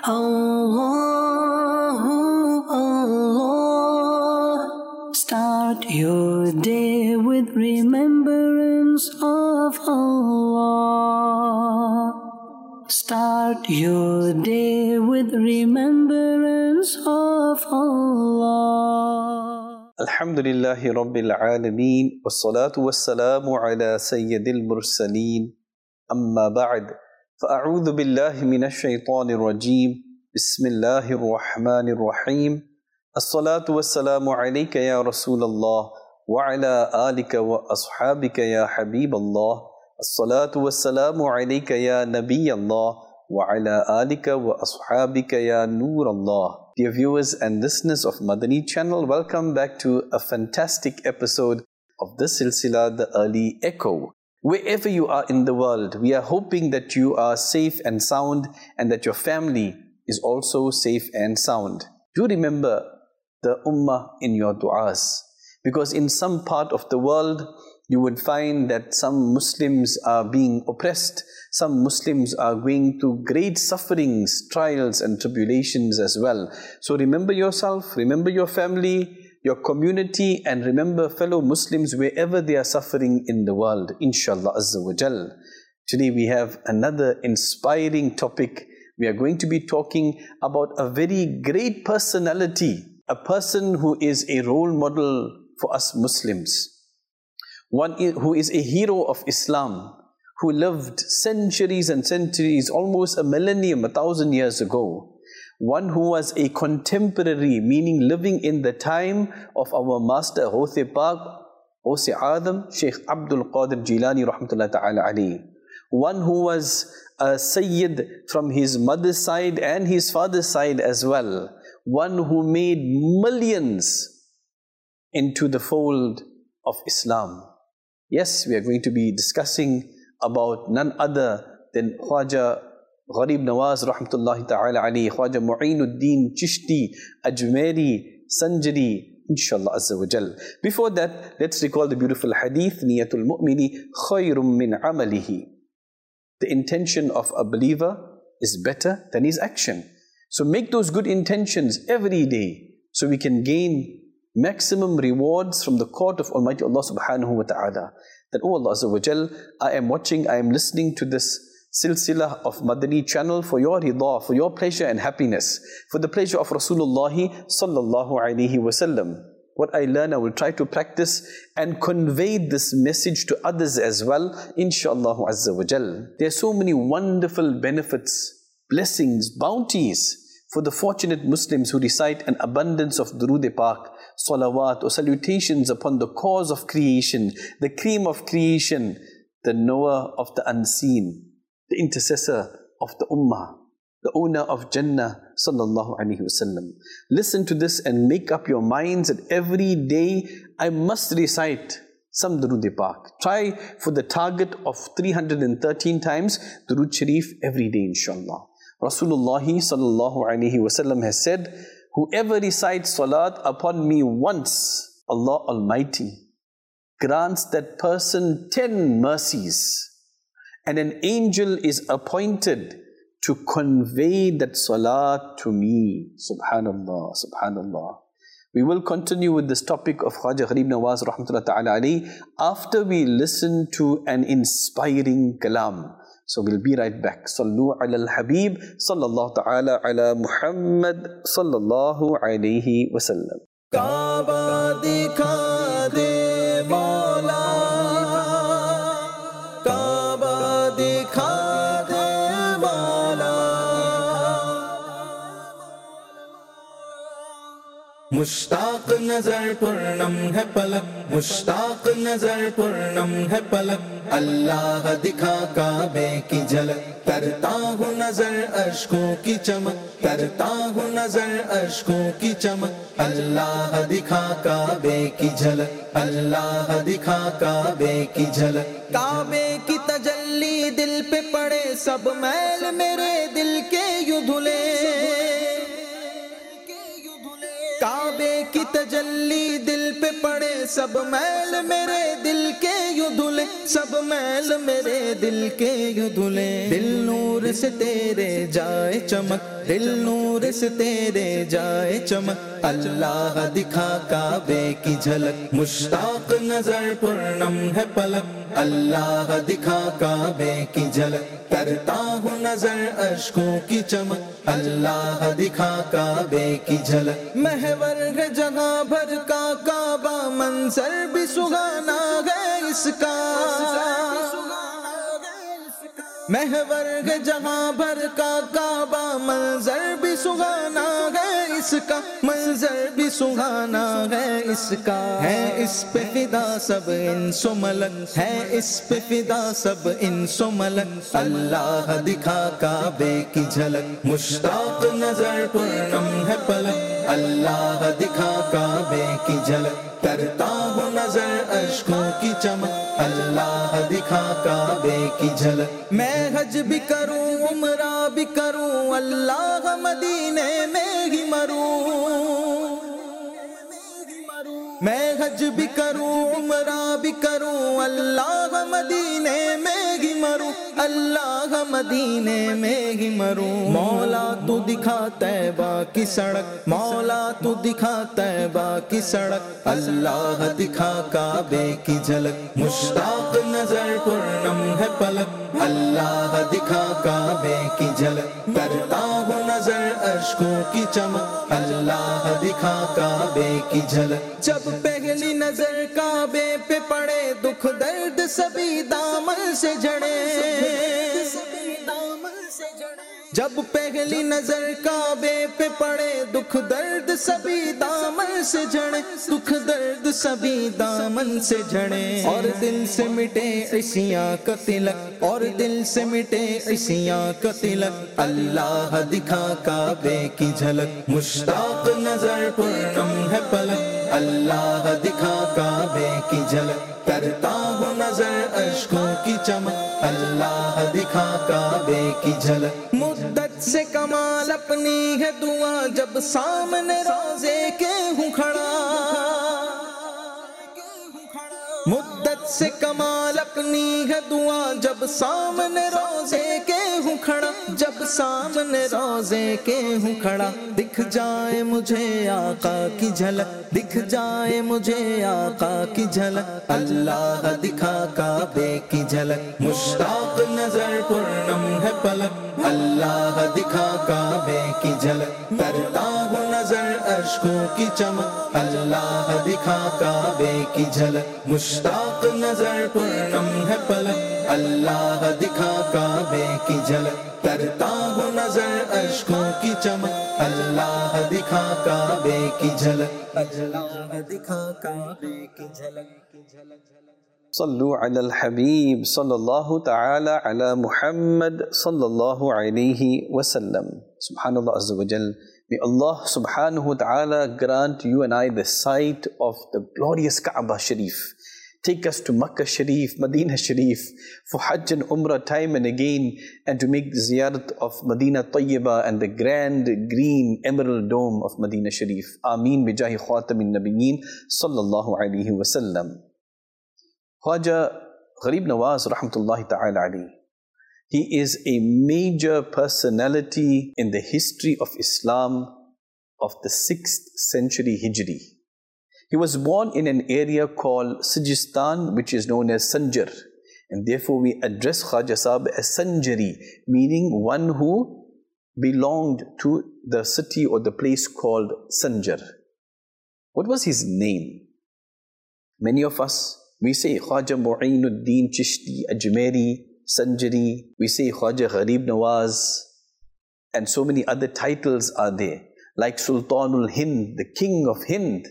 Allahu Allah. Start your day with remembrance of Allah. Start your day with remembrance of Allah. Alhamdulillahi Rabbil Alameen. Wassalatu wassalamu ala Sayyidil Mursaleen. Amma ba'd. فأعوذ بالله من الشيطان الرجيم. بسم الله الرحمن الرحيم. الصلاة والسلام عليك يا رسول الله وعلى آلك وأصحابك يا حبيب الله. الصلاة والسلام عليك يا نبي الله وعلى آلك وأصحابك يا نور الله. Dear viewers and listeners of Madani channel, welcome back to a fantastic episode of this silsila, The Early Echo. Wherever you are in the world, we are hoping that you are safe and sound and that your family is also safe and sound. Do remember the ummah in your du'as, because in some part of the world you would find that some Muslims are being oppressed, some Muslims are going through great sufferings, trials and tribulations as well. So remember yourself, remember your family, your community, and remember fellow Muslims wherever they are suffering in the world, inshallah azza wa jal. Today we have another inspiring topic. We are going to be talking about a very great personality, a person who is a role model for us Muslims, one who is a hero of Islam, who lived centuries and centuries, almost a millennium, 1,000 years ago. One who was a contemporary, meaning living in the time of our master Ghaus Pak, Ghaus Adam, Sheikh Abdul Qadir Jilani rahmatullahi ta'ala alayhi. One who was a Sayyid from his mother's side and his father's side as well. One who made millions into the fold of Islam. Yes, we are going to be discussing about none other than Khwaja Gharib Nawaz rahmatullahi ta'ala alayhi, Khwaja Mu'inuddin Chishti Ajmeri Sanjari, inshallah azza wa jal. Before that, let's recall the beautiful hadith, Niyatul Mu'mini khayrum min amalihi. The intention of a believer is better than his action. So make those good intentions every day so we can gain maximum rewards from the court of Almighty Allah subhanahu wa ta'ala. That, oh Allah azza wa jal, I am watching, I am listening to this silsila of Madani channel for your rida, for your pleasure and happiness, for the pleasure of Rasulullah sallallahu alaihi wasallam. What I learn, I will try to practice and convey this message to others as well, inshallah azza wa jal. There are so many wonderful benefits, blessings, bounties for the fortunate Muslims who recite an abundance of Durood Pak, salawat or salutations upon the cause of creation, the cream of creation, the knower of the unseen, the intercessor of the ummah, the owner of Jannah, sallallahu alaihi wasallam. Listen to this and make up your minds that every day I must recite some Durood Pak. Try for the target of 313 times Durood Sharif every day, inshallah. Rasulullah sallallahu alaihi wasallam has said, whoever recites salat upon me once, Allah Almighty grants that person 10 mercies. And an angel is appointed to convey that salat to me. Subhanallah, subhanallah. We will continue with this topic of Khwaja Gharib Nawaz rahmatullahi ta'ala alayhi after we listen to an inspiring kalam. So we'll be right back. Sallu ala al-Habib sallallahu ta'ala ala Muhammad sallallahu alayhi wa sallam. Kaaba dikha de Mawla, Kaaba dikha de Mawla. Mushtaq नजर पूर्णम है पलक, मुश्ताक नजर पूर्णम है पलक, अल्लाह दिखा काबे की झलक, करता हूँ नजर अश्कों की चमक, करता हूँ नजर अश्कों की चमक, अल्लाह दिखा काबे की झलक, अल्लाह दिखा काबे की झलक। काबे की तजल्ली दिल पे पड़े, सब मैल मेरे दिल के यूं धुले, काबे की तजल्ली दिल पे पड़े, सब मैल मेरे दिल के यूं धुले, सब मैल मेरे दिल के यूं धुले। दिल नूर से तेरे जाए चमक, دل نور سے تیرے جائے چمک اللہ دکھا کعبے کی جھلک مشتاق نظر پرنم ہے پلک اللہ دکھا کعبے کی جھلک کرتا ہوں نظر اشکوں کی چمک اللہ دکھا کعبے کی جھلک محور ہے جگہ بھر کا کعبہ منظر بھی سہانا ہے اس کا محور ہے جہاں بھر کا کعبہ منظر بھی سہانا ہے اس کا منظر بھی سہانا ہے اس کا ہے اس پہ فدا سب انس و ملک ہے اس پہ فدا سب انس و ملک اللہ دکھا کعبے کی جھلک مشتاق نظر پرنم ہے پلک اللہ دکھا کعبے کی جھلک کرتا ہوں نظر اشکوں کی چمک اللہ دکھا کعبے کی جھلک میں حج بھی کروں عمرہ بھی کروں اللہ مدینے میں ہی مروں میں حج بھی کروں عمرہ بھی کروں اللہ مدینے میں ہی مروں اللہ مدینے میں ہی مروں مولا تو دکھا طیبہ کی سڑک مولا تو دکھا طیبہ کی سڑک اللہ دکھا کعبے کی جھلک مشتاق نظر پرنم ہے پلک اللہ دکھا کعبے کی جھلک کرتا ہوں نظر اشکوں کی چمک اللہ دکھا کعبے کی جھلک جب پہلی نظر کعبے پہ پڑے دکھ درد سبھی دامن سے جڑے جب پہلی نظر کعبے پہ پڑے دکھ درد سبھی دامن سے جھڑے دکھ درد سبھی دامن سے جھڑے اور دل سے مٹے عصیاں کا تلک اور دل سے مٹے عصیاں کا تلک اللہ دکھا کعبے کی جھلک مشتاق نظر پرنم ہے پلک اللہ دکھا کعبے کی جھلک کرتا ہوں نظر اشکوں کی چمک اللہ دکھا کعبے کی جھلک مدت سے کمال اپنی ہے دعا جب سامنے روزے کے ہوں کھڑا مدت سے کمال اپنی ہے دعا جب سامنے روزے کے ہوں کھڑا جب سامنے روزے کے ہوں کھڑا دکھ جائے مجھے آقا کی جھلک دکھ جائے مجھے آقا کی جھلک اللہ دکھا کعبے کی جھلک مشتاق نظر پرنم ہے پلک اللہ دکھا کعبے کی جھلک کرتا ہوں نظر اشکوں کی چمک اللہ دکھا کعبے کی جھلک مشتاق نظر پرنم ہے پلک اللہ دکھا کعبے کی جھلک کرتا ہوں نظر اشکوں کی چمک اللہ دکھا کعبے کی جھلک اللہ دکھا کعبے کی جھلک صلو علی الحبیب صلی اللہ تعالی علی محمد صلی اللہ علیہ وسلم. Subhanallah Azza wa Jal. May Allah subhanahu wa ta'ala grant you and I the sight of the glorious Kaaba Sharif. Take us to Makkah Sharif, Medina Sharif for Hajj and Umrah time and again, and to make the ziyarat of Medina Tayyibah and the grand green emerald dome of Medina Sharif. Ameen bijahi khatamin nabiyyin sallallahu alayhi wa sallam. Khwaja Gharib Nawaz rahmatullahi ta'ala alayhi. He is a major personality in the history of Islam of the 6th century Hijri. He was born in an area called Sijistan, which is known as Sanjar. And therefore we address Khwaja Sahib as Sanjari, meaning one who belonged to the city or the place called Sanjar. What was his name? Many of us, we say Khwaja Mu'inuddin Chishti Ajmeri, Sanjari, we say Khwaja Gharib Nawaz, and so many other titles are there, like Sultanul Hind, the King of Hind,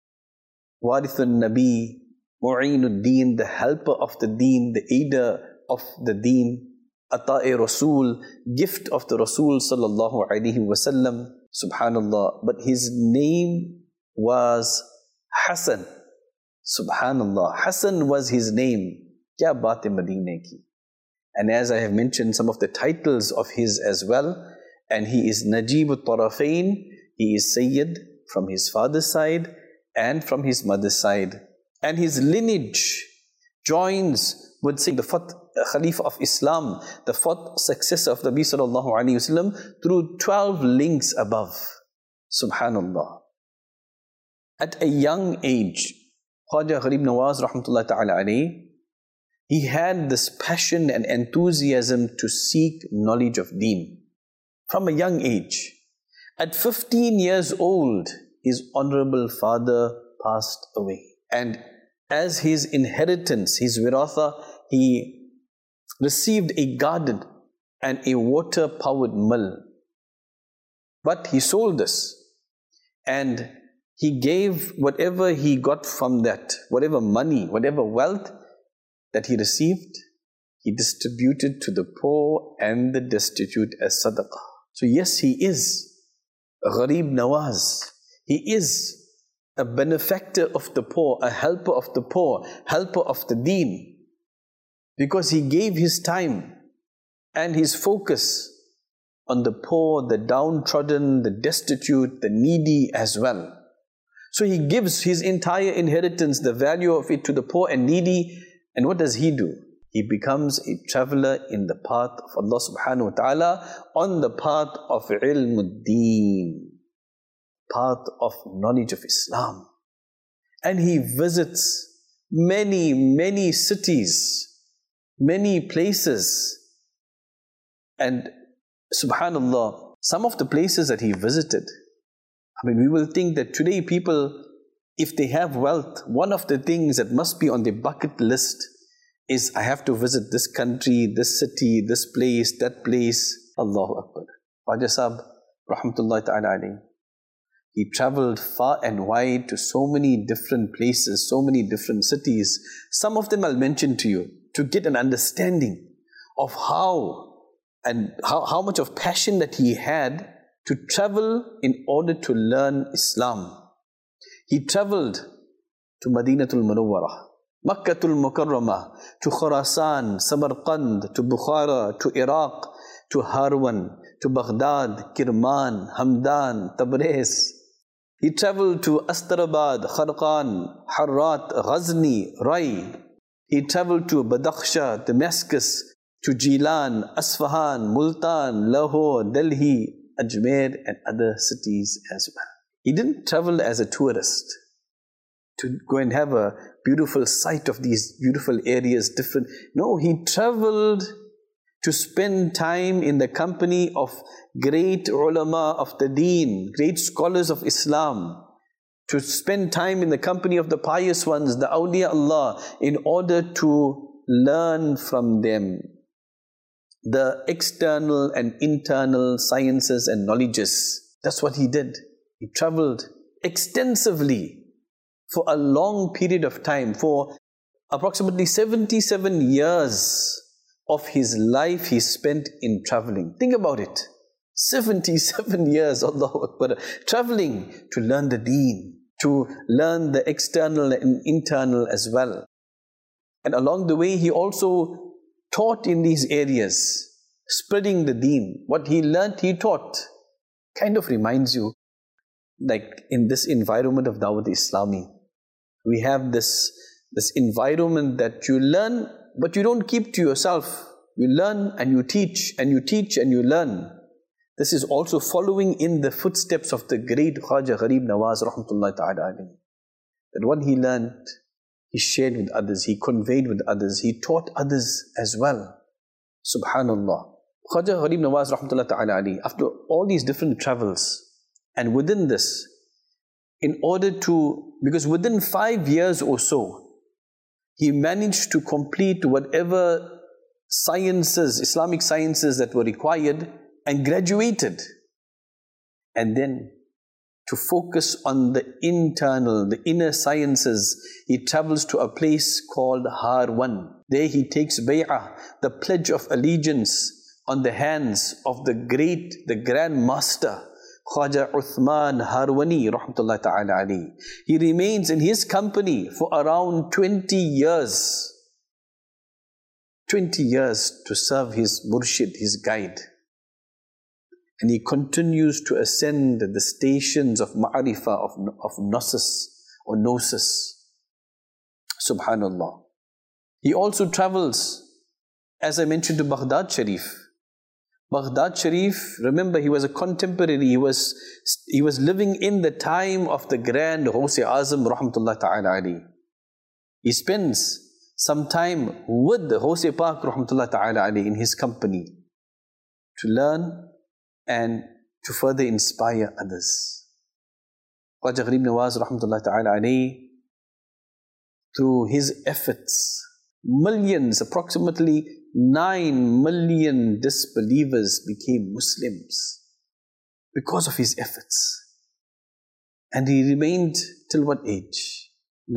Warithun Nabi, Mu'inuddin, the helper of the deen, the aider of the deen, Ata'i Rasul, gift of the Rasul sallallahu alaihi wasallam, subhanallah. But his name was Hassan, subhanallah. Hassan was his name. Kya baat hai Madine ki. And as I have mentioned some of the titles of his as well, and he is Najib al-Tarafain, he is Sayyid from his father's side and from his mother's side. And his lineage joins with the Fath Khalifa of Islam, the fourth successor of the Nabi sallallahu alaihi wasallam, through 12 links above. Subhanallah. At a young age, Khwaja Gharib Nawaz rahmatullah ta'ala alayhi, he had this passion and enthusiasm to seek knowledge of deen from a young age. At 15 years old, his honorable father passed away. And as his inheritance, his wiratha, he received a garden and a water-powered mill. But he sold this and he gave whatever he got from that, whatever money, whatever wealth that he received, he distributed to the poor and the destitute as sadaqah. So yes, he is a Gharib Nawaz. He is a benefactor of the poor, a helper of the poor, helper of the deen. Because he gave his time and his focus on the poor, the downtrodden, the destitute, the needy as well. So he gives his entire inheritance, the value of it, to the poor and needy. And what does he do? He becomes a traveler in the path of Allah subhanahu wa ta'ala, on the path of ilmuddin, path of knowledge of Islam. And he visits many cities, many places. And subhanallah, some of the places that he visited, I mean, we will think that today people, if they have wealth, one of the things that must be on their bucket list is, I have to visit this country, this city, this place, that place. Allahu Akbar. Khwaja Sahib, rahmatullahi ta'ala alayhi, he traveled far and wide to so many different places, so many different cities. Some of them I'll mention to you, to get an understanding of how much of passion that he had to travel in order to learn Islam. He traveled to Madinatul Munawwarah, Makkatul Mukarramah, to Khurasan, Samarkand, to Bukhara, to Iraq, to Harwan, to Baghdad, Kirman, Hamdan, Tabriz. He traveled to Astarabad, Kharqan, Harrat, Ghazni, Rai. He traveled to Badakhsha, Damascus, to Jilan, Asfahan, Multan, Lahore, Delhi, Ajmer and other cities as well. He didn't travel as a tourist to go and have a beautiful sight of these beautiful areas, different. No, he traveled to spend time in the company of great ulama of the deen, great scholars of Islam, to spend time in the company of the pious ones, the awliya Allah, in order to learn from them the external and internal sciences and knowledges. That's what he did. He traveled extensively for a long period of time. For approximately 77 years of his life he spent in traveling. Think about it. 77 years, Allahu Akbar, traveling to learn the deen, to learn the external and internal as well. And along the way he also taught in these areas, spreading the deen. What he learnt, he taught. Kind of reminds you, like in this environment of Dawat Islami, we have this environment that you learn, but you don't keep to yourself. You learn and you teach, and you teach and you learn. This is also following in the footsteps of the great Khwaja Gharib Nawaz rahmatullahi ta'ala alayhi. That what he learnt, he shared with others, he conveyed with others, he taught others as well. Subhanallah. Khwaja Gharib Nawaz rahmatullahi ta'ala alayhi, after all these different travels, and within this, in order to, because within 5 years or so, he managed to complete whatever sciences, Islamic sciences that were required, and graduated. And then to focus on the internal, the inner sciences, he travels to a place called Harwan. There he takes bay'ah, the pledge of allegiance, on the hands of the great, the Grand Master, Khwaja Uthman Harwani rahmatullahi ta'ala alayhi. He remains in his company for around 20 years. 20 years to serve his murshid, his guide. And he continues to ascend the stations of ma'rifah, of gnosis or gnosis. Subhanallah. He also travels as I mentioned, to Baghdad Sharif. Baghdad Sharif, remember, he was a contemporary. He was living in the time of the grand Ghaus Azam rahmatullah ta'ala alayhi. He spends some time with the Ghaus Pak rahmatullah ta'ala alayhi in his company to learn and to further inspire others. Khwaja Gharib Nawaz rahmatullah ta'ala alayhi, through his efforts, millions, approximately 9 million disbelievers became Muslims because of his efforts. And he remained till what age?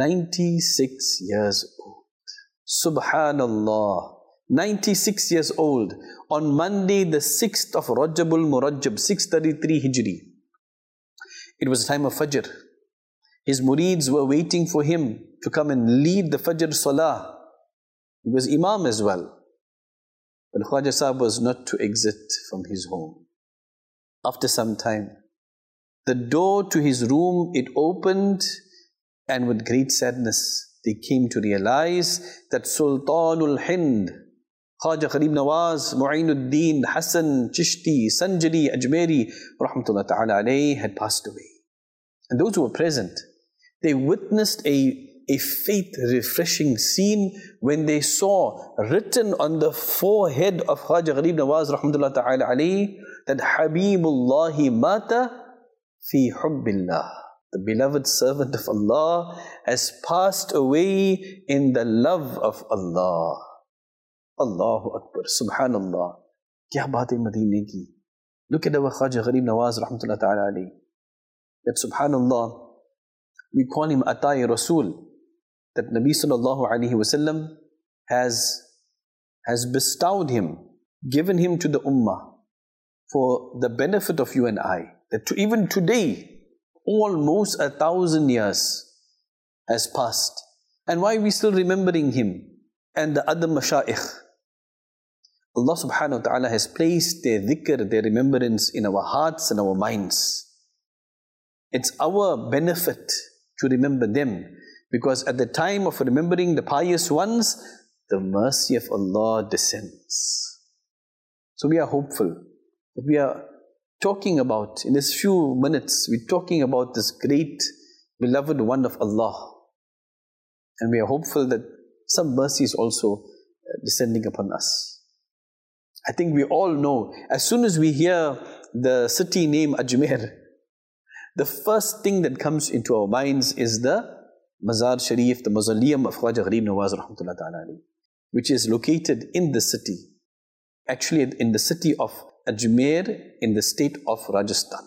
96 years old. Subhanallah. 96 years old. On Monday, the 6th of Rajabul Murajjab, 633 Hijri. It was the time of Fajr. His murids were waiting for him to come and lead the Fajr Salah. He was Imam as well. But Khwaja Sahib was not to exit from his home. After some time, the door to his room, it opened, and with great sadness, they came to realize that Sultanul Hind, Khwaja Gharib Nawaz, Mu'inuddin, Hassan, Chishti, Sanjari, Ajmeri, rahmatullah ta'ala alayhi, had passed away. And those who were present, they witnessed a faith-refreshing scene when they saw written on the forehead of Khwaja Gharib Nawaz rahmatullah ta'ala alayhi that Habibullahi mata fi hubbillah. The beloved servant of Allah has passed away in the love of Allah. Allahu Akbar, Subhanallah. Kya baat hai Madine ki. Look at our Khwaja Gharib Nawaz rahmatullah ta'ala alayhi. That Subhanallah, we call him Atai Rasul. That Nabi sallallahu alayhi wasallam has bestowed him, given him to the ummah for the benefit of you and I. That even today, almost 1,000 years has passed. And why are we still remembering him and the other mashayikh? Allah subhanahu wa ta'ala has placed their dhikr, their remembrance in our hearts and our minds. It's our benefit to remember them. Because at the time of remembering the pious ones, the mercy of Allah descends. So we are hopeful that we are talking about, in this few minutes, we're talking about this great beloved one of Allah. And we are hopeful that some mercy is also descending upon us. I think we all know, as soon as we hear the city name Ajmer, the first thing that comes into our minds is the Mazar Sharif, the mausoleum of Khwaja Gharib Nawaz rahmatullah ta'ala alayhi, which is located in the city, actually in the city of Ajmer in the state of Rajasthan.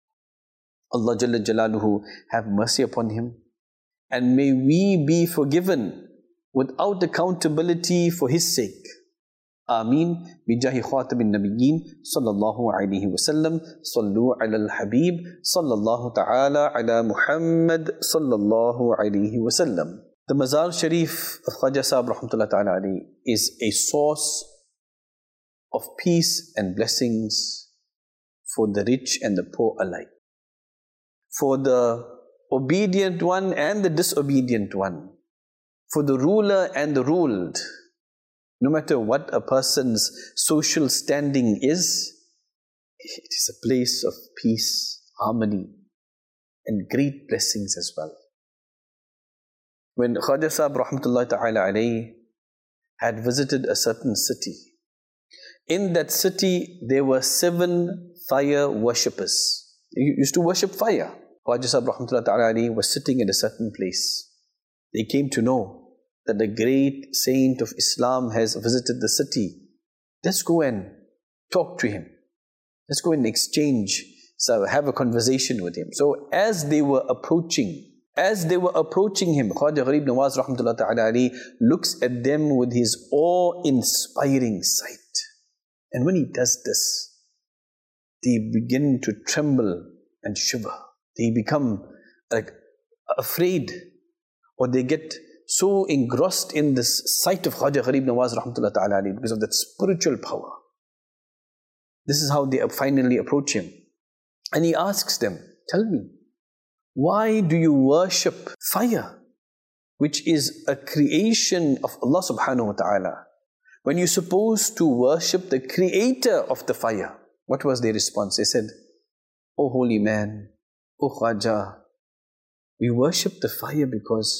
Allah Jalla Jalaluhu have mercy upon him, and may we be forgiven without accountability for his sake. Ameen. Bijahi Khatabin Nabiyyin sallallahu alayhi wa sallam. Sallu ala al-Habib sallallahu ta'ala ala Muhammad sallallahu alayhi wa sallam. The Mazar Sharif of Khwaja Sahib rahmatullah ta'ala alayhi is a source of peace and blessings for the rich and the poor alike. For the obedient one and the disobedient one. For the ruler and the ruled. No matter what a person's social standing is, it is a place of peace, harmony, and great blessings as well. When Khwaja Sahib rahmatullah ta'ala alayhi had visited a certain city, in that city there were 7 fire worshippers. They used to worship fire. Khwaja Sahib rahmatullah ta'ala alayhi was sitting in a certain place. They came to know that the great saint of Islam has visited the city. Let's go and talk to him. Let's go and exchange, so have a conversation with him. So as they were approaching him, Khwaja Gharib Nawaz rahmatullah ta'ala alayhi looks at them with his awe-inspiring sight. And when he does this, they begin to tremble and shiver. They become like afraid, or they get so engrossed in this sight of Khwaja Gharib Nawaz rahmatullah ta'ala alayhi because of that spiritual power. This is how they finally approach him. And he asks them, tell me, why do you worship fire, which is a creation of Allah subhanahu wa ta'ala? when you're supposed to worship the creator of the fire? What was their response? They said, "O holy man, O Khwaja, we worship the fire because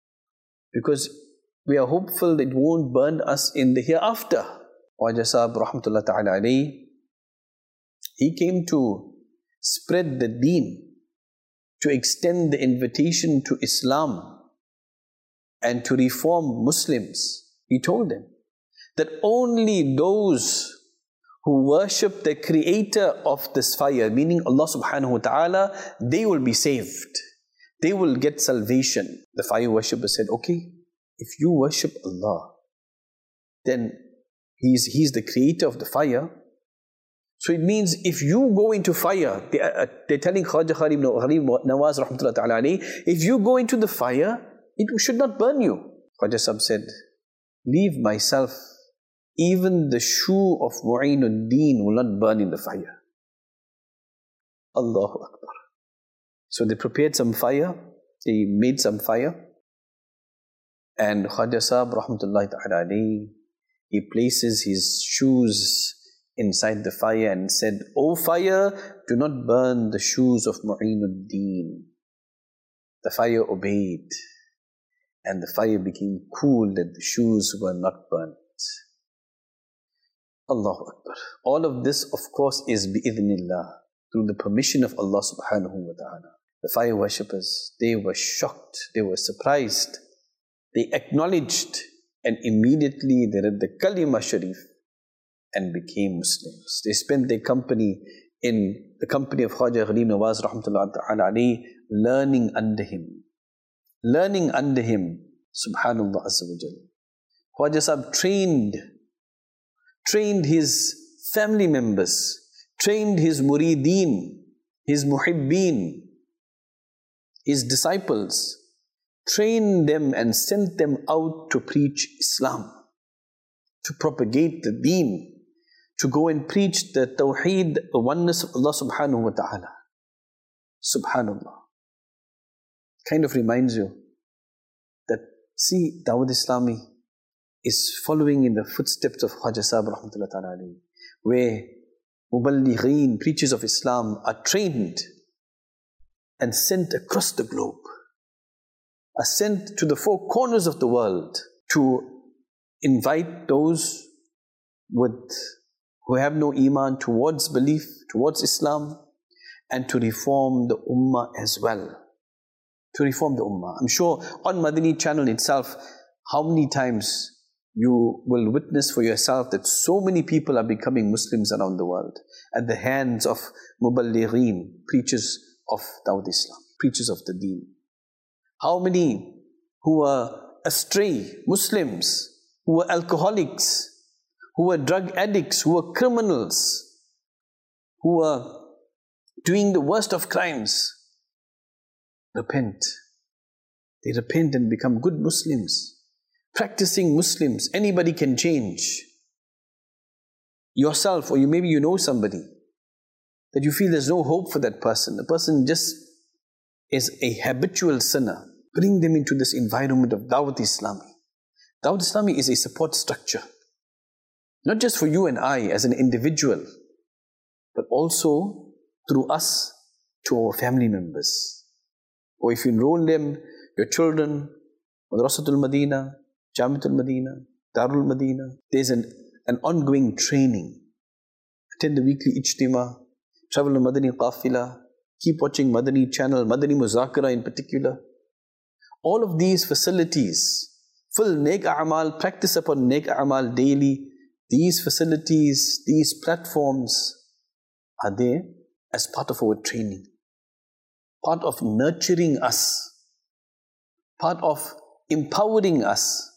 we are hopeful that it won't burn us in the hereafter." Khwaja Sahib rahmatullah ta'ala alayhi, he came to spread the deen, to extend the invitation to Islam and to reform Muslims. He told them that only those who worship the creator of this fire, meaning Allah subhanahu wa ta'ala, they will be saved. They will get salvation. The fire worshippers said, okay, if you worship Allah, then He's the creator of the fire. So it means if you go into fire, they're telling Khwaja Gharib Nawaz rahmatullah ta'ala alayhi, if you go into the fire, it should not burn you. Khwaja Sahib said, leave myself, even the shoe of Mu'inuddin will not burn in the fire. Allahu Akbar. So they prepared some fire, they made some fire, and Khwaja Sahib rahmatullahi ta'ala alayhi, he places his shoes inside the fire and said, "O fire, do not burn the shoes of Mu'inuddin." The fire obeyed, and the fire became cool that the shoes were not burnt. Allahu Akbar. All of this, of course, is bi'idhnillah, through the permission of Allah subhanahu wa ta'ala. The fire worshippers, they were shocked, they were surprised, they acknowledged, and immediately they read the Kalima Sharif and became Muslims. They spent their company in the company of Khwaja Gharib Nawaz rahmatullah ta'ala alayhi, learning under him. Learning under him, subhanallah azza wa jal. Khwaja Sahib trained his family members, trained his murideen, his muhibbeen, his disciples, trained them and sent them out to preach Islam, to propagate the deen, to go and preach the tawheed, the oneness of Allah subhanahu wa ta'ala. Subhanallah. Kind of reminds you that, see, Dawud Islami is following in the footsteps of Khwaja Sahib rahmatullah ta'ala alayhi, where muballighin, preachers of Islam, are trained and sent across the globe, are sent to the four corners of the world to invite those who have no iman towards belief, towards Islam, and to reform the ummah as well. To reform the ummah. I'm sure on Madani channel itself, how many times you will witness for yourself that so many people are becoming Muslims around the world at the hands of muballighin, preachers of Dawud Islam, preachers of the deen. How many who were astray Muslims, who were alcoholics, who were drug addicts, who were criminals, who were doing the worst of crimes, repent. They repent and become good Muslims, practicing Muslims. Anybody can change. Yourself, or maybe you know somebody that you feel there's no hope for that person. The person just is a habitual sinner. Bring them into this environment of Dawud Islami. Dawud Islami is a support structure, not just for you and I as an individual, but also through us to our family members. Or if you enroll them, your children, Madrasatul Madina, Jamiatul Madina, Darul Madina, there's an ongoing training. Attend the weekly Ijtima, travel on Madani Qafila, keep watching Madani channel, Madani Muzakara in particular. All of these facilities, full Nek A'mal, practice upon Nek A'mal daily, these facilities, these platforms are there as part of our training, part of nurturing us, part of empowering us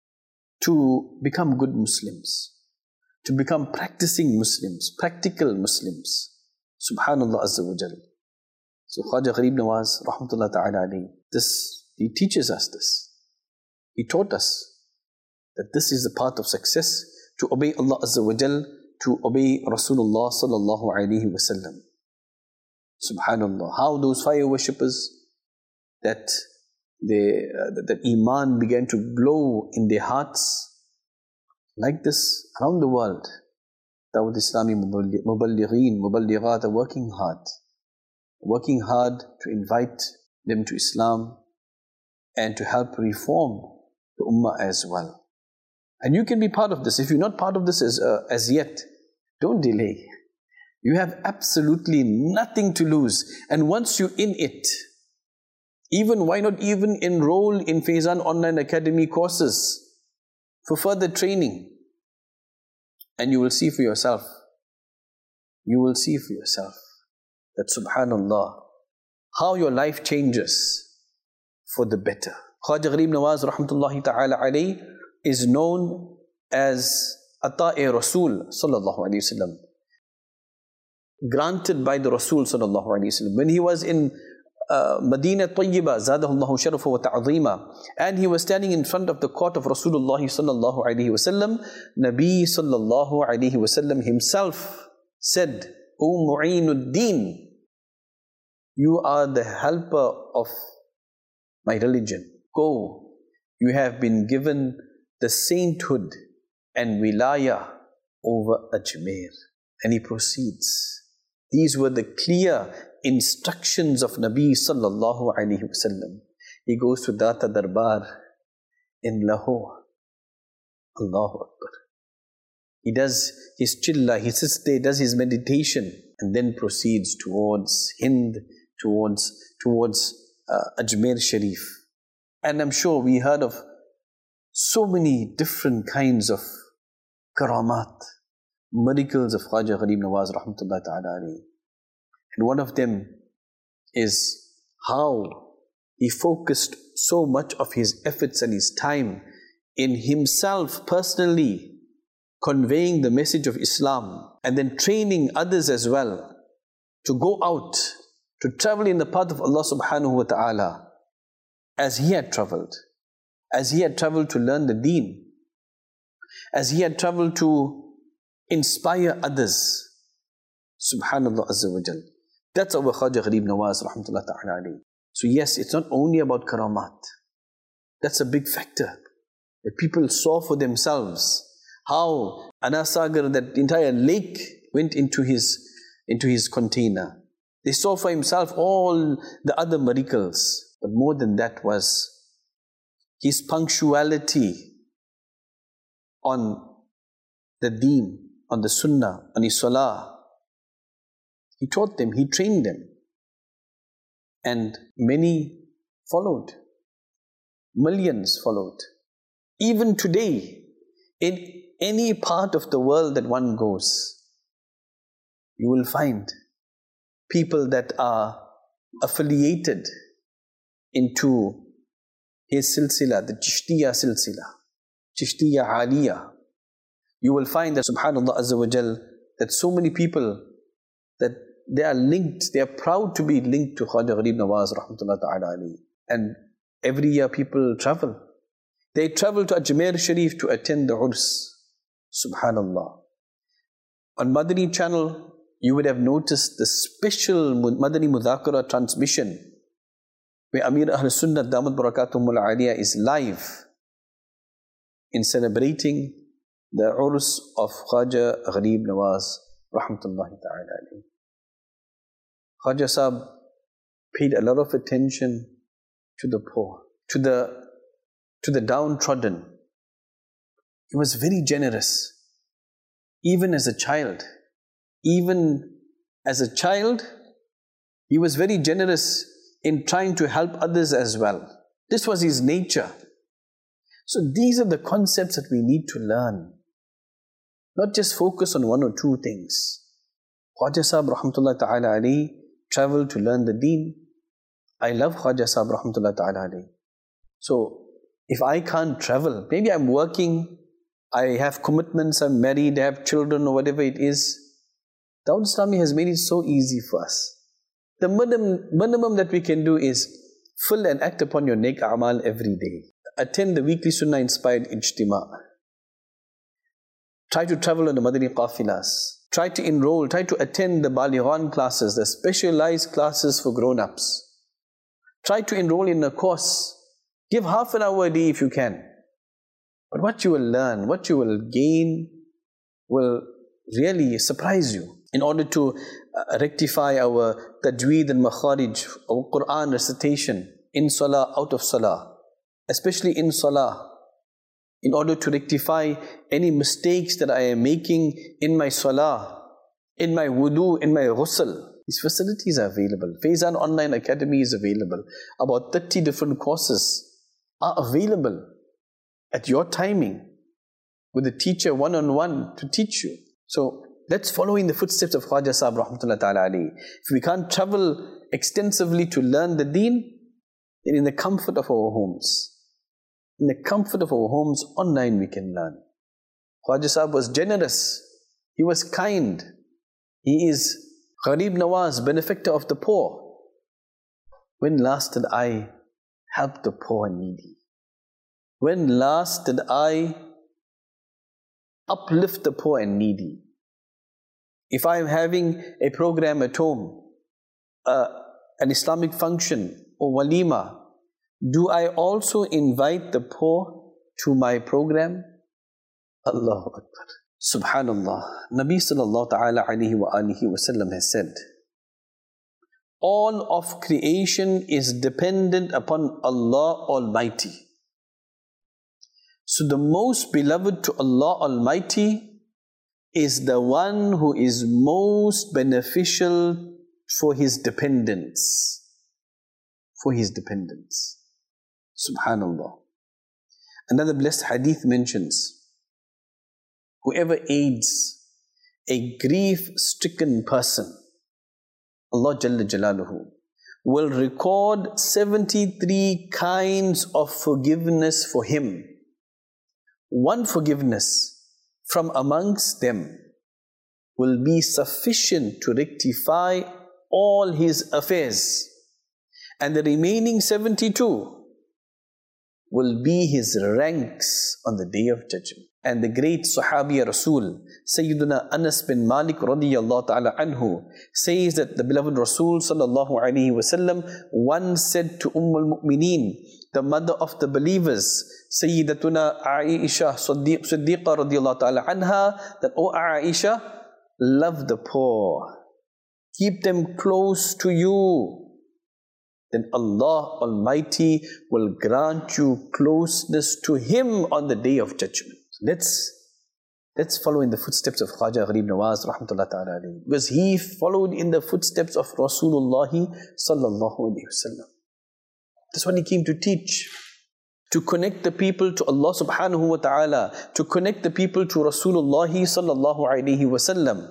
to become good Muslims, to become practicing Muslims, practical Muslims. Subhanallah Azza wa Jal. So Khwaja Gharib Nawaz rahmatullah ta'ala alayhi, he teaches us this. He taught us that this is the path of success, to obey Allah Azza wa Jal, to obey Rasulullah sallallahu alayhi wa sallam. Subhanallah. How those fire worshippers, that Iman began to glow in their hearts, Like this, around the world, Dawud Islami Muballighin, Muballighat are working hard to invite them to Islam and to help reform the Ummah as well. And you can be part of this. If you're not part of this as yet, don't delay. You have absolutely nothing to lose. And once you're in it, why not even enroll in Faizan Online Academy courses for further training? And you will see for yourself. You will see for yourself that subhanallah, how your life changes for the better. Khwaja Gharib Nawaz rahmatullahi ta'ala alayhi is known as Ata'i Rasul sallallahu alayhi wasallam, granted by the Rasul sallallahu alayhi wasallam. When he was in Madinah Tayyibah, zadahullahu sharafa wa ta'zima, and he was standing in front of the court of Rasulullah sallallahu alayhi wasallam, Nabi sallallahu alayhi wasallam himself said, O Mu'inuddin, you are the helper of my religion. Go, you have been given the sainthood and wilaya over Ajmer. And he proceeds. These were the clear instructions of Nabi sallallahu alayhi wasallam. He goes to Data Darbar in Lahore. Allahu Akbar. He does his chilla, he sits there, does his meditation, and then proceeds towards Hind, towards Ajmer Sharif. And I'm sure we heard of so many different kinds of karamat, miracles of Khwaja Gharib Nawaz rahmatullahi ta'ala alayhi. And one of them is how he focused so much of his efforts and his time in himself personally conveying the message of Islam, and then training others as well to go out, to travel in the path of Allah subhanahu wa ta'ala as he had traveled to learn the deen, as he had traveled to inspire others. Subhanallah Azza wa Jal. That's our Khwaja Gharib Nawaz rahmatullah ta'ala alayhi. So yes, it's not only about karamat. That's a big factor. The people saw for themselves how Anasagar, that entire lake, went into his container. They saw for himself all the other miracles. But more than that was his punctuality on the deen, on the sunnah, on his salah. He taught them, he trained them. And many followed. Millions followed. Even today, in any part of the world that one goes, you will find people that are affiliated into his silsila, the Chishtiya silsila, Chishtiya Aliyah. You will find that subhanallah Azza wa Jal, that so many people that they are linked, they are proud to be linked to Khwaja Gharib Nawaz rahmatullah ta'ala alayhi. And every year people travel. They travel to Ajmer Sharif to attend the Urs. Subhanallah. On Madani channel, you would have noticed the special Madani Mudhakara transmission where Amir Ahl Sunnah Damat Barakatuhumul Aliyah is live in celebrating the Urs of Khwaja Gharib Nawaz rahmatullahi ta'ala alayhi. Khwaja Sahib paid a lot of attention to the poor, to the downtrodden. He was very generous. Even as a child, he was very generous in trying to help others as well. This was his nature. So these are the concepts that we need to learn. Not just focus on one or two things. Khwaja Sahib rahmatullah ta'ala alayhi traveled to learn the deen. I love Khwaja Sahib rahmatullah ta'ala alayhi. So if I can't travel, maybe I'm working, I have commitments, I'm married, I have children or whatever it is, Dawud Islami has made it so easy for us. The minimum that we can do is fill and act upon your nek a'mal every day. Attend the weekly sunnah inspired ijtima. Try to travel on the Madani qafilas. Try to enroll, try to attend the Balighan classes, the specialized classes for grown-ups. Try to enroll in a course. Give half an hour a day if you can. But what you will learn, what you will gain will really surprise you. In order to rectify our tajweed and makharij, our Quran recitation in salah, out of salah, especially in salah, in order to rectify any mistakes that I am making in my salah, in my wudu, in my ghusl, these facilities are available. Faizan Online Academy is available. About 30 different courses are available at your timing with a teacher one-on-one to teach you. So let's follow in the footsteps of Khwaja Sahib Rahmatullah Ta'ala alayhi. If we can't travel extensively to learn the deen, then in the comfort of our homes, online we can learn. Khwaja Sahib was generous. He was kind. He is Gharib Nawaz, benefactor of the poor. When last did I help the poor and needy? When last did I uplift the poor and needy? If I am having a program at home, an Islamic function or walima, do I also invite the poor to my program? Allahu Akbar. Subhanallah. Nabi sallallahu ta'ala alayhi wa alihi wa sallam has said, all of creation is dependent upon Allah Almighty. So the most beloved to Allah Almighty is the one who is most beneficial for his dependents. Subhanallah. Another blessed hadith mentions, whoever aids a grief-stricken person, Allah Jalla Jalaluhu will record 73 kinds of forgiveness for him. One forgiveness from amongst them will be sufficient to rectify all his affairs. And the remaining 72 will be his ranks on the Day of Judgment. And the great Sahabi Rasul, Sayyiduna Anas bin Malik radiyallahu ta'ala anhu, says that the beloved Rasul sallallahu alayhi wa sallam once said to al-Mu'mineen, the mother of the believers, Sayyidatuna Aisha Siddiqa radiyallahu ta'ala anha, that, O Aisha, love the poor, keep them close to you, then Allah Almighty will grant you closeness to Him on the Day of Judgment. Let's follow in the footsteps of Khwaja Gharib Nawaz Rahmatullah Ta'ala alayhi, because he followed in the footsteps of Rasulullah Sallallahu Alaihi Wasallam. That's what he came to teach, to connect the people to Allah Subhanahu Wa Ta'ala, to connect the people to Rasulullah Sallallahu Alaihi Wasallam.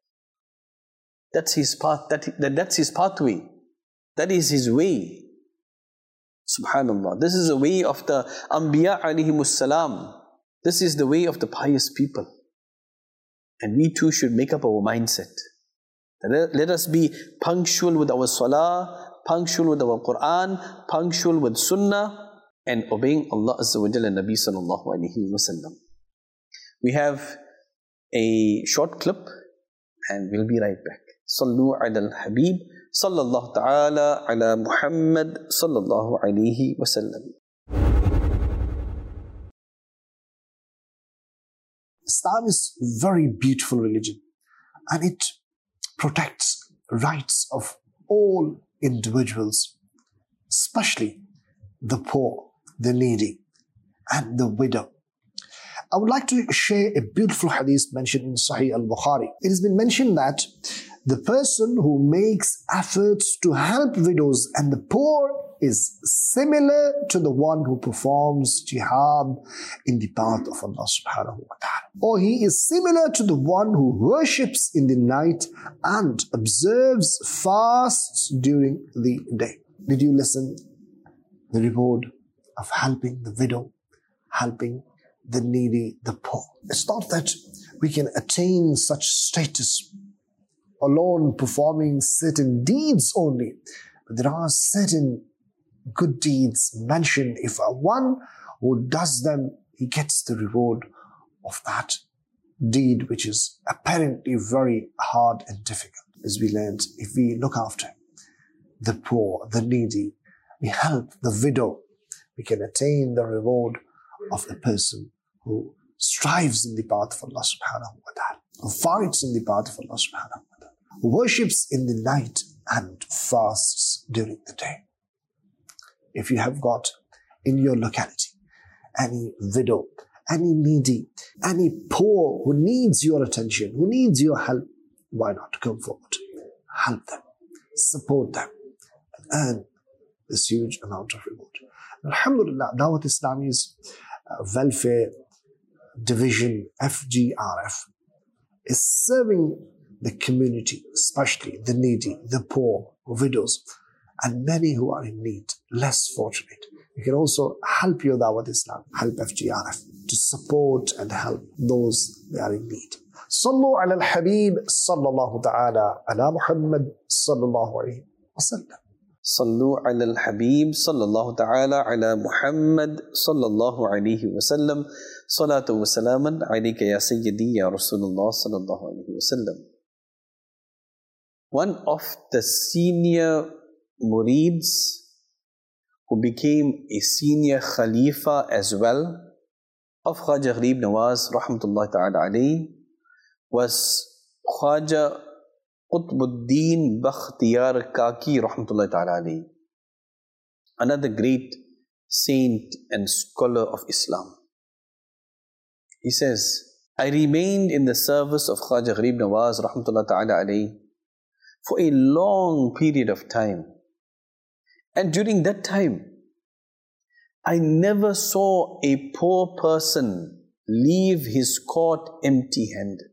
That's his path, that's his pathway. That is his way. Subhanallah. This is the way of the Anbiya alayhimus salam. This is the way of the pious people. And we too should make up our mindset. Let us be punctual with our salah, punctual with our Quran, punctual with sunnah, and obeying Allah Azza wa Jalla and Nabi sallallahu alayhi wa sallam. We have a short clip and we'll be right back. Sallu ala al-Habib sallallahu ta'ala ala Muhammad sallallahu alayhi wa sallam. Islam is a very beautiful religion, and it protects rights of all individuals, especially the poor, the needy, and the widow. I would like to share a beautiful hadith mentioned in Sahih al-Bukhari. It has been mentioned that the person who makes efforts to help widows and the poor is similar to the one who performs jihad in the path of Allah subhanahu wa ta'ala. Or he is similar to the one who worships in the night and observes fasts during the day. Did you listen? The reward of helping the widow, helping the needy, the poor. It's not that we can attain such status alone performing certain deeds only, but there are certain good deeds mentioned. If one who does them, he gets the reward of that deed, which is apparently very hard and difficult. As we learned, if we look after the poor, the needy, we help the widow, we can attain the reward of the person who strives in the path of Allah subhanahu wa ta'ala, who fights in the path of Allah subhanahu wa ta'ala, who worships in the night and fasts during the day. If you have got in your locality any widow, any needy, any poor who needs your attention, who needs your help, why not come forward? Help them, support them, and earn this huge amount of reward. Alhamdulillah, Dawat Islami's welfare division, FGRF, is serving the community, especially the needy, the poor, widows, and many who are in need, less fortunate. You can also help your Dawat Islam, help FGRF to support and help those that are in need. Sallu ala al-Habib sallallahu ta'ala ala Muhammad sallallahu alayhi wa sallam. Sallu ala al-Habib sallallahu ta'ala ala Muhammad sallallahu alayhi wa sallam. Salatu wa salaman alayka ya Sayyidi ya Rasulullah sallallahu alayhi wa sallam. One of the senior murids who became a senior Khalifa as well of Khwaja Gharib Nawaz rahmatullahi ta'ala alayhi was Khwaja Qutbuddin Bakhtiyar Kaki rahmatullahi ta'ala alayhi, another great saint and scholar of Islam. He says, I remained in the service of Khwaja Gharib Nawaz rahmatullahi ta'ala alayhi for a long period of time. And during that time, I never saw a poor person leave his court empty-handed.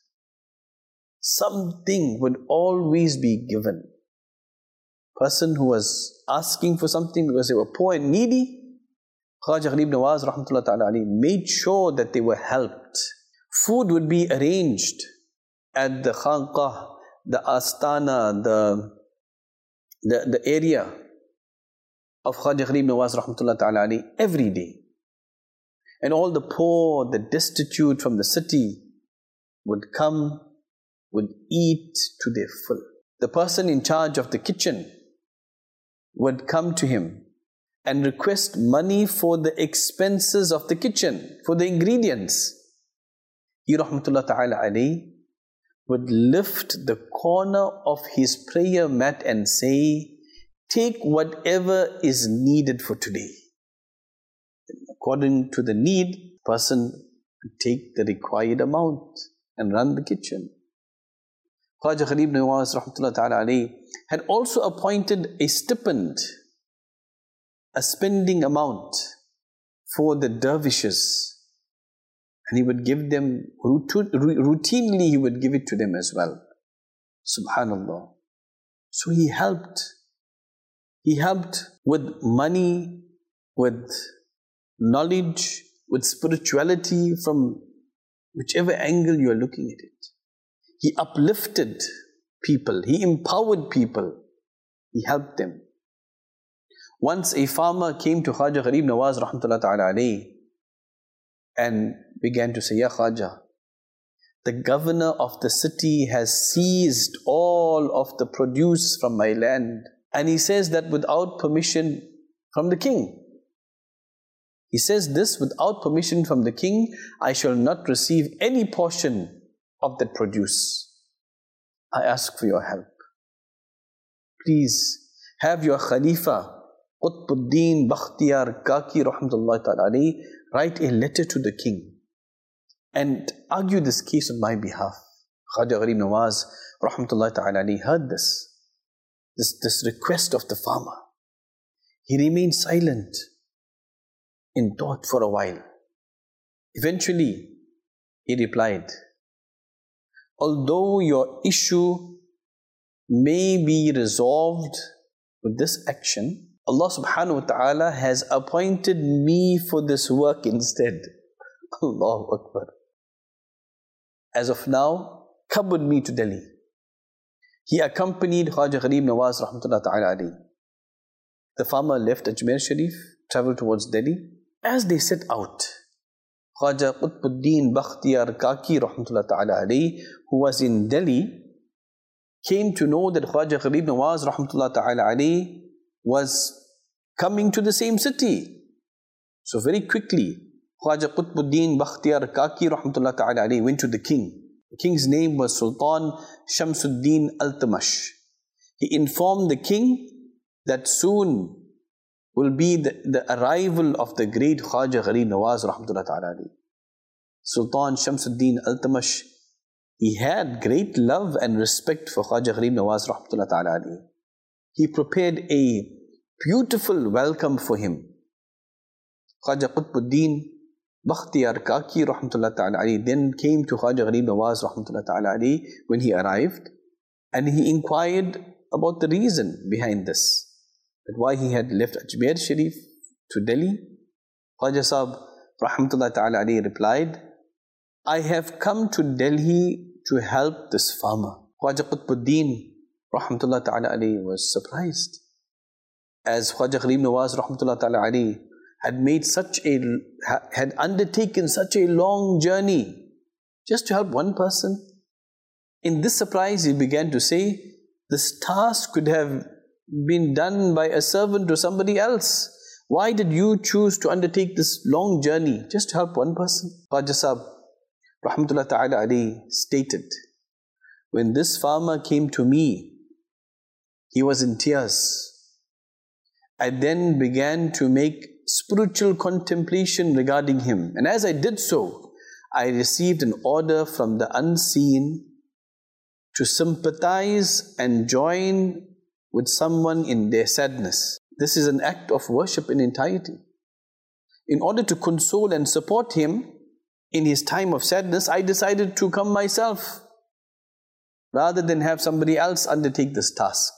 Something would always be given. Person who was asking for something because they were poor and needy, Khwaja Gharib Nawaz rahmatullahi ta'ala alayhi made sure that they were helped. Food would be arranged at the khanqah, the astana, the area of Khwaja Gharib Nawaz rahmatullahi ta'ala alayhi every day. And all the poor, the destitute from the city would come, would eat to their full. The person in charge of the kitchen would come to him and request money for the expenses of the kitchen, for the ingredients. He rahmatullahi ta'ala alayhi would lift the corner of his prayer mat and say, take whatever is needed for today. According to the need, person would take the required amount and run the kitchen. Khwaja Gharib Nawaz rahmatullahi ta'ala alayhi had also appointed a stipend, a spending amount for the dervishes. And he would give them, routinely he would give it to them as well. Subhanallah. So he helped. He helped with money, with knowledge, with spirituality, from whichever angle you are looking at it. He uplifted people. He empowered people. He helped them. Once a farmer came to Khwaja Gharib Nawaz rahmatullahi ta'ala alayhi and began to say, Ya Khwaja, the governor of the city has seized all of the produce from my land. And he says that without permission from the king. He says this, without permission from the king, I shall not receive any portion of that produce. I ask for your help. Please have your Khalifa Qutbuddin Bakhtiyar Kaki rahmatullahi ta'ala alayhi write a letter to the king and argue this case on my behalf. Khwaja Gharib Nawaz rahmatullahi ta'ala alayhi heard this request of the farmer. He remained silent in thought for a while. Eventually, he replied, although your issue may be resolved with this action, Allah subhanahu wa ta'ala has appointed me for this work instead. Allahu Akbar. As of now, come with me to Delhi. He accompanied Khwaja Gharib Nawaz rahmatullahi ta'ala alayhi. The farmer left Ajmer Sharif, traveled towards Delhi. As they set out, Khwaja Qutbuddin Bakhtiyar Kaki rahmatullahi ta'ala alayhi, who was in Delhi, came to know that Khwaja Gharib Nawaz rahmatullahi ta'ala alayhi was coming to the same city. So very quickly, Khwaja Qutbuddin Bakhtiyar Kaki rahmatullah ta'ala alayhi went to the king. The king's name was Sultan Shamsuddin Iltutmish. He informed the king that soon will be the arrival of the great Khwaja Gharib Nawaz rahmatullah ta'ala alayhi. Sultan Shamsuddin Iltutmish, he had great love and respect for Khwaja Gharib Nawaz rahmatullah ta'ala alayhi. He prepared a beautiful welcome for him. Khwaja Qutbuddin Bakhtiyar Kaki rahmatullah ta'ala alayhi then came to Khwaja Gharib Nawaz rahmatullah ta'ala alayhi when he arrived, and he inquired about the reason behind this, that why he had left Ajmer Sharif to Delhi. Khwaja Sahib rahmatullah ta'ala alayhi replied, I have come to Delhi to help this farmer. Khwaja Qutbuddin rahmatullah ta'ala alayhi was surprised, as Khwaja Gharib Nawaz rahmatullah ta'ala alayhi had undertaken such a long journey just to help one person. In this surprise, he began to say, this task could have been done by a servant or somebody else. Why did you choose to undertake this long journey just to help one person? Khwaja Sahib rahmatullah ta'ala alayhi stated, when this farmer came to me, he was in tears. I then began to make spiritual contemplation regarding him. And as I did so, I received an order from the unseen to sympathize and join with someone in their sadness. This is an act of worship in entirety. In order to console and support him in his time of sadness, I decided to come myself rather than have somebody else undertake this task.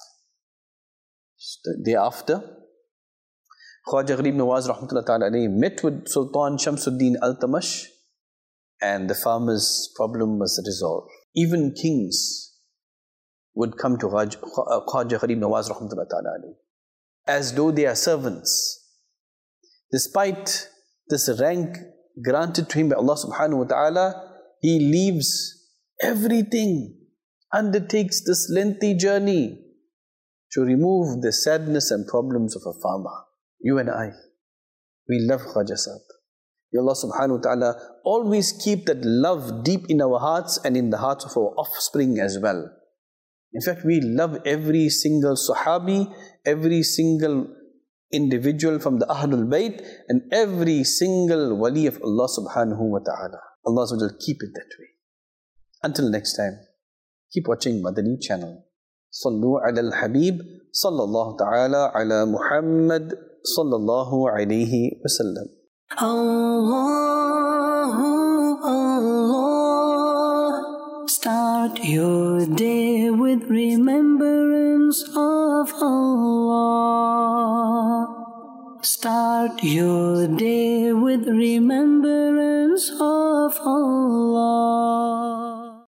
Thereafter, Khwaja Gharib Nawaz rahmatullah ta'ala alayhi met with Sultan Shamsuddin Iltutmish, and the farmer's problem was resolved. Even kings would come to Khwaja Gharib Nawaz rahmatullah ta'ala alayhi as though they are servants. Despite this rank granted to him by Allah subhanahu wa ta'ala, he leaves everything, undertakes this lengthy journey to remove the sadness and problems of a farmer. You and I, we love Khwaja Sahib. May Allah subhanahu wa ta'ala always keep that love deep in our hearts and in the hearts of our offspring as well. In fact, we love every single Sahabi, every single individual from the Ahlul Bayt, and every single Wali of Allah subhanahu wa ta'ala. Allah subhanahu wa ta'ala keep it that way. Until next time, keep watching Madani channel. Sallu ala al-Habib, sallallahu ta'ala ala Muhammad, sallallahu alayhi wa sallam. Allah, Allah. Start your day with remembrance of Allah. Start your day with remembrance of Allah.